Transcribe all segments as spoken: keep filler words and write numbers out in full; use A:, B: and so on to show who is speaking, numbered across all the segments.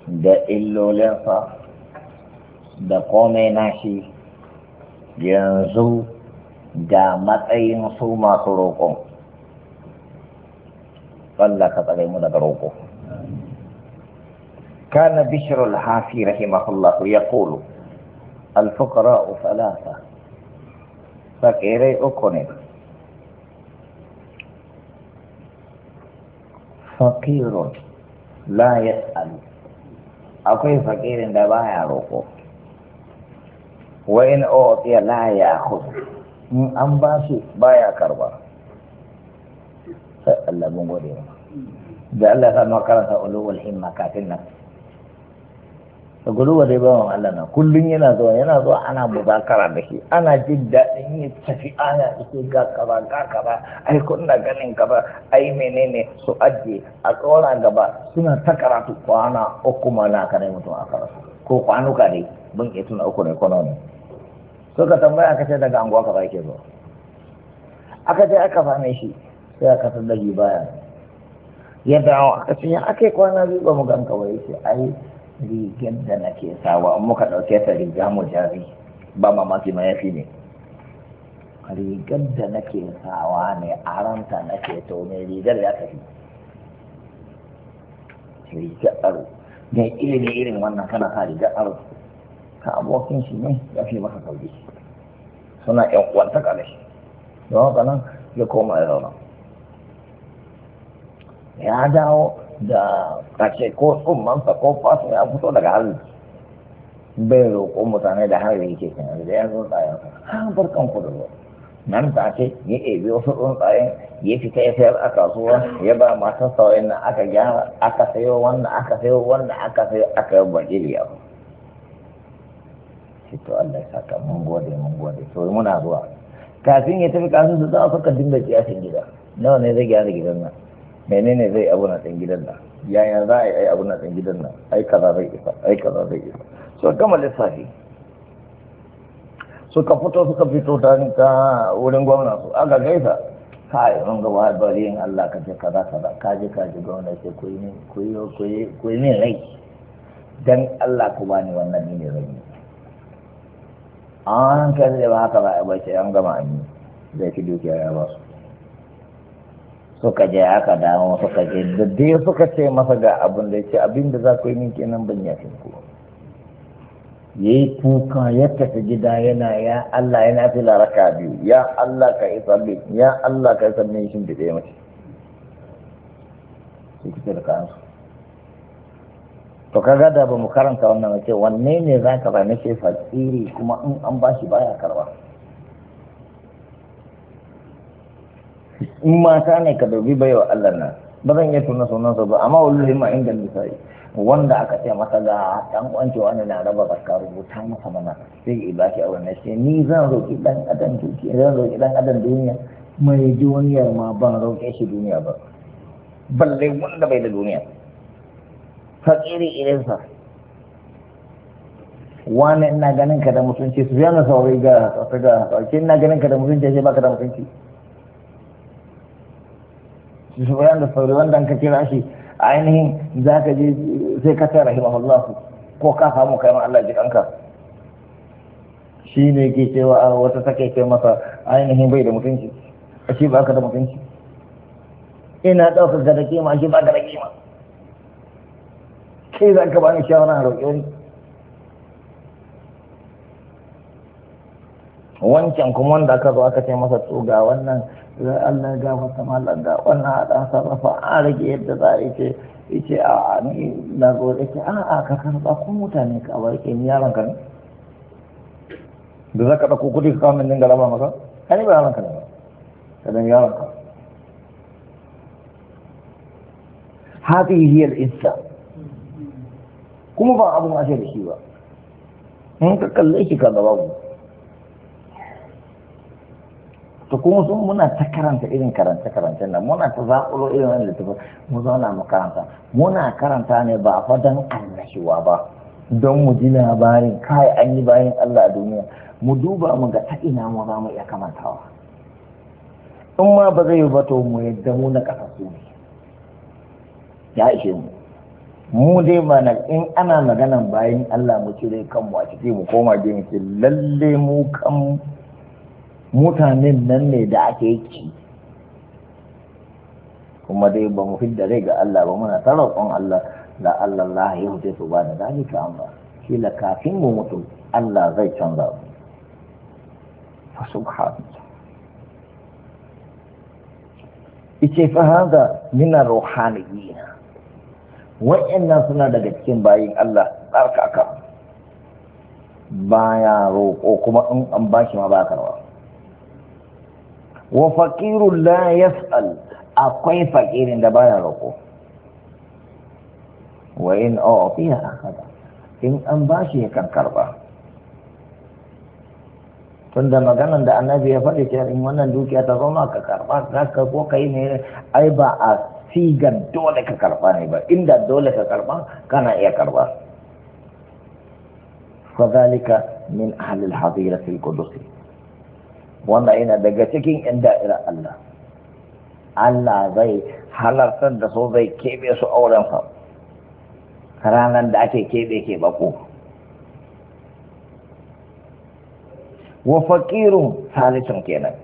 A: da illolinsa da komai nashi yanzu da matsayin su masu roƙon. Allah ka tsare mu daga roƙo. Kana Bishr al-Hafi rahimahullah yaqulu al-fuqara'u thalatha, fakirai uku ne. Fakirun la yas'al, akwai fakirin da baya roƙo. Wa in utiya la ya'khudh, in an ba shi baya karba. Sai Allah mun gode mu da Allah ya sa karanta ulul himma kafin nan. To guluwa dai bawan Allah na kullun yana zuwa yana zuwa ana muzakara da shi, ana jin daɗin yin tafi ana ike ga kaza ga kaza, ai kunna ganin kaza, ai menene su ajiye a tsora gaba suna ta karatu kwana uku mana ka ne mutum a karatu ko kwanuka dai bin iya tuna uku ne kwano ne. Suka tambaya aka ce daga anguwa kaza yake zuwa, aka je aka same shi sai aka san da baya ya dawo aka ce ya ake kwana biyu ba mu gan kawai ce ai rigar da nake sawa muka ɗauke ta riga mu jari ba mamaki ma yafi ne, rigar da nake sawa ne a ranta nake to mai rigar ya tafi rigar aro mai ilimi irin wannan kana sa rigar aro ka abokin shi ne ya fi masa sauki suna yan uwantaka da shi don haka nan ya koma ya zauna ya dawo da kashe ko tsummansa ko fasa ya fito daga hali bai roƙo mutane da hari yake kan da ya zo tsayen ha barkan ku da ruwa nan ta ce ya ebi wasu tsuntsayen ya fita ya sayar a kasuwa ya ba masu sauyin nan aka gyara aka sayo wannan aka sayo wannan aka sayo aka yi bajiri abu shi to Allah ya saka mun gode mun gode to muna zuwa kafin ya tafi kasu su za a saka dinga kiyasin gida nawa ne zai gyara gidan nan, menene zai abu na ɗan gidan nan, yaya za a yi abu na ɗan gidan nan, ai kaza zai isa ai kaza zai isa. So gama lissafi suka fito suka fito ta ta wurin gwamna su aka gaisa kai mun ga wa bari in Allah ka ce kaza kaza ka je ka ji gwamna ce ku yi ku yi ku yi ku yi min rai dan Allah ku bani wannan ne rai an kai da ba haka ba ba ce an gama an yi zai fi dukiya ya ba su suka je aka dawo suka je da dai suka ce masa ga abin da ya ce abin da za ku yi min kenan ban yafi ku ya yi kuka ya tafi gida yana ya Allah yana fi laraka biyu ya Allah ka isa bin ya Allah ka isa min shin da ɗaya mace sai kuke da kansu to kaga da ba mu karanta wannan wace wanne ne za ka ba nake fakiri kuma in an ba shi baya karba. In mata ne ka dubi bai wa Allah nan ba zan iya tuna sunansa ba amma wallahi ma inda misali wanda aka ce masa ga dan kwanci wani na raba zakka rubuta masa mana sai ya baki a wannan shi ni zan roki dan adam dukiya zan roki dan adam duniya mai duniyar ma ban roke shi duniya ba balle wanda bai da duniya fakiri irinsa wani ina ganin ka da mutunci su yana saurayi ga ga ina ganin ka da mutunci sai baka da mutunci su bayan da sauri wanda ka kira shi ainihin za ka je sai ka tara rahimahullah ko ka samu kai ma Allah ji kanka shi ne ke cewa wata take ce masa ainihin bai da mutunci a shi ba ka da mutunci ina ɗaukar ka da kima shi ba ka da kima kai za ka bani shawara a roƙe ni wancan kuma wanda aka zo aka ce masa to ga wannan Allah ga wata malam ga wannan haɗa sarrafa an rage yadda za a ce ce a ni na zo da ke a a ka karɓa ko mutane ka bar ke ni yaron ka ne da za ka ɗauko kuɗi ka kawo min dinga raba maka ka ni ba yaron ka ne ba ka dan yaron ka hadi hiyar isa kuma ba abun ashe da shi ba in ka kalle shi ka gaba mu to kuma sun muna ta karanta irin karanta-karanta nan muna ta zaƙulo irin wani littafi mu zauna mu karanta muna karanta ne ba fa don annashuwa ba don mu ji labarin kai an yi bayan Allah a duniya mu duba mu ga ta ina mu za mu iya kamantawa in ma ba zai yi ba to mu yadda mu na ƙasa su ne ya ishe mu mu dai ba na in ana maganan bayan Allah mu cire kanmu a ciki mu koma je mu ce lalle mu kan mutanen nan ne da ake yi kuma dai ba mu fidda rai ga Allah ba muna ta roƙon Allah la Allah la ya huce su ba da zalika amma shi la kafin mu mutu Allah zai canza mu fa subhanallah ice fa hada min ar-ruhaniyyin wa'annan suna daga cikin bayin Allah tsarkaka baya roƙo kuma in an bashi ma ba karwa wa faqirun la yas'al akwai fakirin da baya roƙo wa in a'tiya akhada in an bashi ya kan karba tunda maganan da annabi ya faɗi cewa in wannan dukiya ta zama ka karba ka ko kai ne ai ba a sigar dole ka karba ne ba inda dole ka karba kana iya karba fadhalika min ahli al-hadira fil qudus wanda ina daga cikin yan da'ira Allah Allah zai halartar da su zai kebe su auren sa ranar da ake kebe ke bako wa faqirun salisun kenan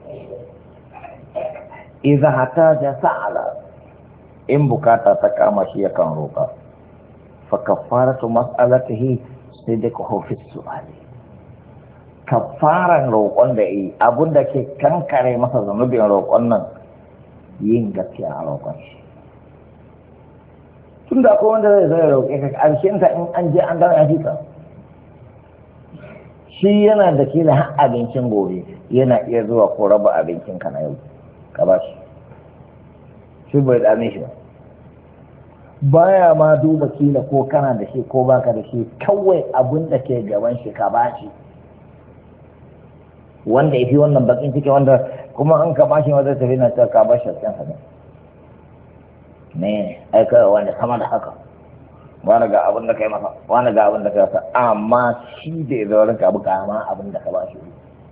A: idza hataja sa'ala in bukata ta kama shi yakan roƙa fa kaffaratu mas'alatihi sidquhu fi su'ali kaffaran roƙon da yi abun da ke kankare masa zanubin roƙon nan yin gaskiya a roƙon shi tun da akwai wanda zai zai roƙe ka ƙarshen ta in an je an gana ya ka shi yana da kila har abincin gobe yana iya zuwa ko raba abincin ka na yau ka ba shi shi bai dame shi ba baya ma duba kila ko kana da shi ko baka da shi kawai abun da ke gaban shi ka ba shi wanda ya fi wannan bakin ciki wanda kuma an ka ba shi wanda tafi na ta ka ba shi a ne ne ai kawai wanda sama da haka wani ga abin da kai masa wani ga abin da kai masa amma shi da ya zaurin ka abu kama abin da ka ba shi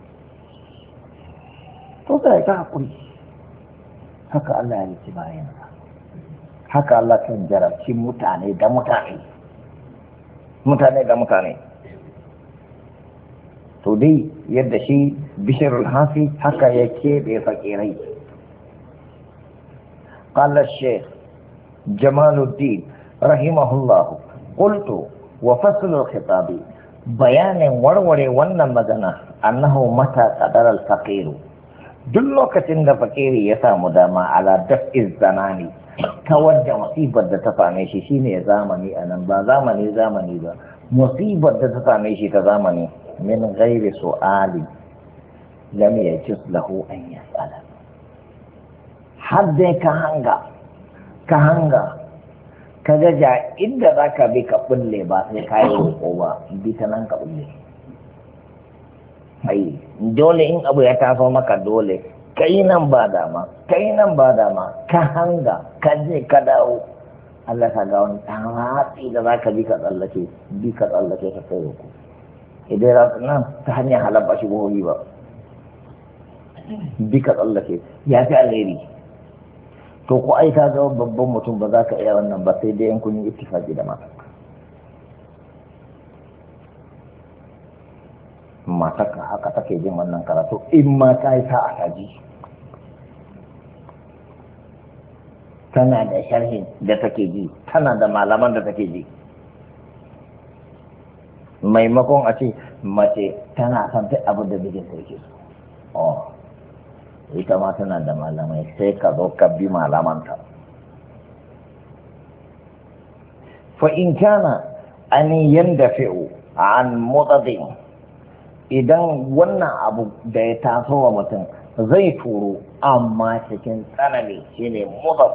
A: to kai ka hakuri haka Allah ya yi bayan haka Allah kan jarabci mutane da mutane mutane da mutane to dai yadda shi bishirul hafi haka ya keɓe fakirai qala shaykh jamaluddin rahimahullah qultu wa faslul khitabi bayanin warware wannan magana annahu mata qadara al-faqir duk lokacin da fakiri ya samu dama ala daf'iz zanani kawar da musibar da ta same shi shine zamani anan ba zamani zamani ba musibar da ta same shi ta zamani min ghairi su'ali lam yajuz lahu an yas'ala har dai ka hanga ka hanga ka gaja inda zaka bi ka bulle ba sai ka yi roƙo ba bi ta nan ka bulle ai dole in abu ya taso maka dole kai nan ba dama kai nan ba dama ka hanga ka je ka dawo Allah ka ga wani hatsi da zaka bi ka tsallake bi ka tsallake ka kai roƙo idan za nan ta hanyar halar ba shi gobe ba bi ka tsallake ya fi alheri to ko ai ka ga babban mutum ba za ka iya wannan ba sai dai in kun yi ittifaqi da mata matarka haka take jin wannan karatu in ma ta yi sa'a ta ji tana da sharhin da take ji tana da malaman da take ji maimakon a ce mace tana son ta abin da mijinta yake so ita ma tana da malamai sai ka zo ka bi malamanta fa in kana an yandafi'u an mutadin idan wannan abu da ya taso wa mutum zai turo amma cikin tsanani shine mudad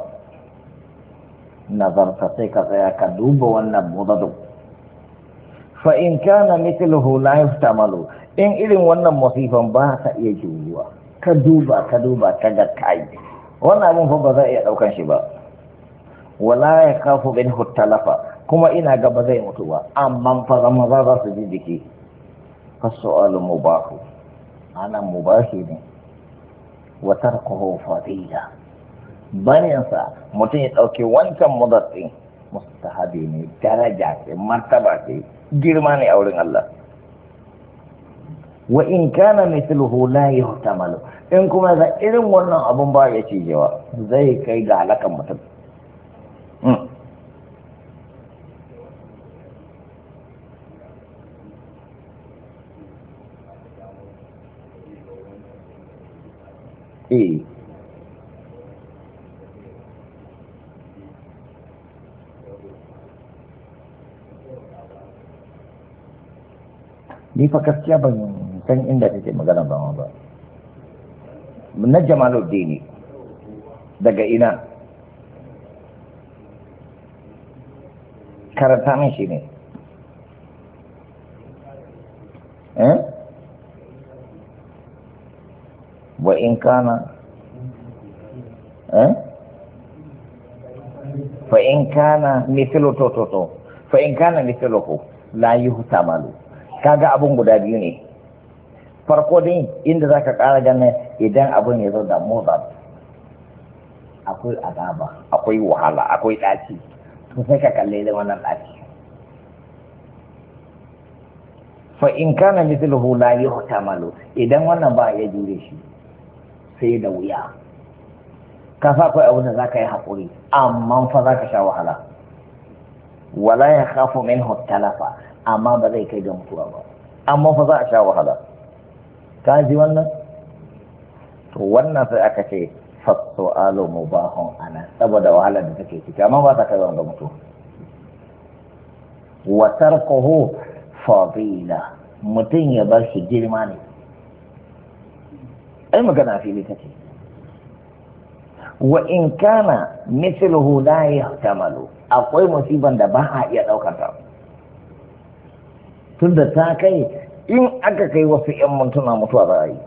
A: nazarta sai ka tsaya ka duba wannan mudadu fa in kana mithluhu la yuhtamalu in irin wannan musifan ba ta iya juyuwa ka duba ka duba ka ga kai wannan abun fa ba za iya daukan shi ba wala ya kafu bin hutalafa kuma ina ga ba zai mutu ba amma fa zama za za su ji jiki fasu'alu mubahu ana mubahi ne wa tarkuhu fadila bayan sa mutum ya dauke wancan mudattin mustahabi ne, daraja ce, martaba ce, girma ne a wurin Allah. Wa in kana mithluhu la yuhtamalu, in kuma za irin wannan abun ba ya cijewa zai kai ga halakan mutum. Eh ni fa gaskiya ban san inda take magana ba ba na Jamaluddin daga ina karanta min shi ne eh wa in kana eh fa in kana mithlu to to to fa in kana mithluhu la yuhtamalu. Kaga abun guda biyu ne. Farko dai inda zaka ƙara ganin idan abun ya zo da motsa akwai azaba, akwai wahala, akwai ɗaci, to sai ka kalle da wannan ɗaci. Fa in kana mithluhu la yuhtamalu, idan wannan ba ya jure shi sai da wuya. Ka sa akwai abin da zaka yi haƙuri, amma fa zaka sha wahala. Wala ya khafu minhu talafa, amma ba zai kai ga mutuwa ba, amma fa za a sha wahala. Ka ji wannan? To wannan sai aka ce fasu'alu mubahun ana, saboda wahalar da take ciki, amma ba ta kai ga mutuwa. Wa tarkuhu fadila, mutum ya bar shi girma ne. Ai magana fili take. Wa in kana mithluhu la yahtamalu, akwai musiban da ba a iya daukar ta. Tunda ta kai in aka kai wasu ‘yan mintuna mutuwa za a yi.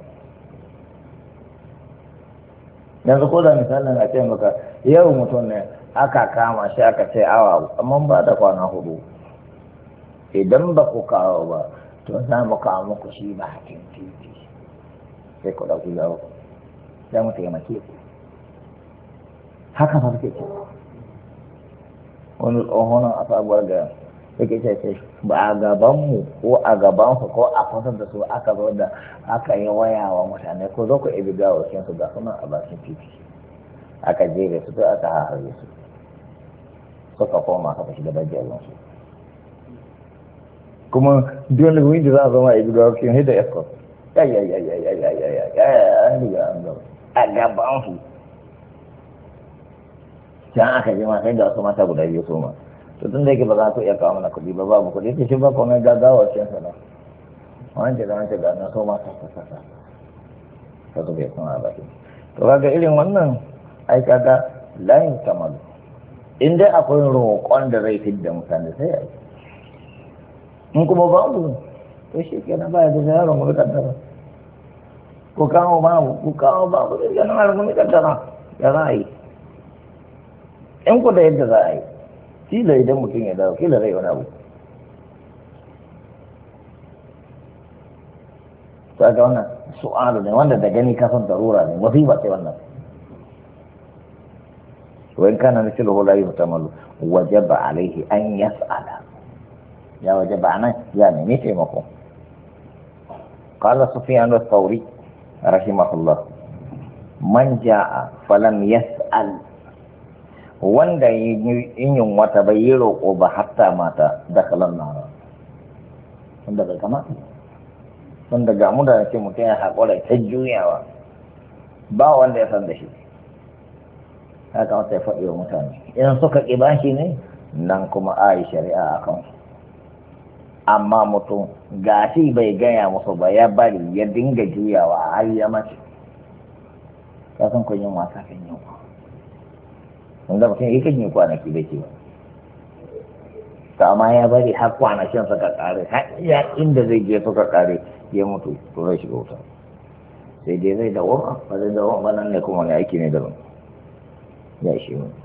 A: Yanzu ko da misalin a ce maka yau mutum ne aka kama shi aka ce awa amma ba da kwana hudu. Idan ba ku kawo ba to za mu kawo muku shi ba hakin titi sai ku ɗauki yawo za mu taimake ku. Haka ba suke ce wani tsohonon a sabuwar ga yake ce ba a gabanmu ko a gabansu ko a kusa da su aka zo da aka yi waya wa mutane ko zo ku ibi gawakin su ga suna a bakin titi aka jere su sai aka harare su suka koma aka shiga dajiyar su kuma dole wani da za a zama ibi gawakin hida escort ya ya ya ya ya ya ya ya ya an riga an gaba a gabansu can aka ji ma sai da wasu mata guda biyu su ma to tun da yake ba za ku iya kawo mana kuɗi ba babu kuɗi ta shi ba komai gaggawa cin sana wance da wance da na so ma ta ta ta ta zo bai kuma ba to kaga irin wannan ai kaga layin kamalu in dai akwai roƙon da zai fidda mutane sai ya yi in kuma babu to shi kenan ba ya da yaron mu kaddara ko kawo babu ko kawo babu da yana yaron mu kaddara ya za a yi in ku da yadda za a yi kila idan mutum ya dawo kila zai wani abu ta ga wannan su'alu ne wanda da gani kasan darura ne musiba ce wannan wa in kana mithluhu la yuhtamalu wajaba alaihi an yas'ala ya wajaba anan ya nemi taimako qala sufyan ath-thawri rahimahullah man jaa falam yas'al wanda yin wata bai yi roƙo ba hatta mata da kalan nara wanda bai kamata wanda ga mu da ce mutum ya haƙura ta juyawa ba wanda ya san da shi haka wata ya faɗi wa mutane idan suka ƙi bashi ne nan kuma a yi shari'a a kan amma mutum gashi bai gaya musu ba ya bari ya dinga juyawa har ya mace ka san kun yin wasa kan yau wanda mutum ya kan yi kwanaki da ke ta amma ya bari har kwanakin suka kare har iya inda zai je suka kare ya mutu to zai shiga wuta sai dai zai dawo ba zai dawo ba nan ne kuma wani aiki ne daban ya shi mu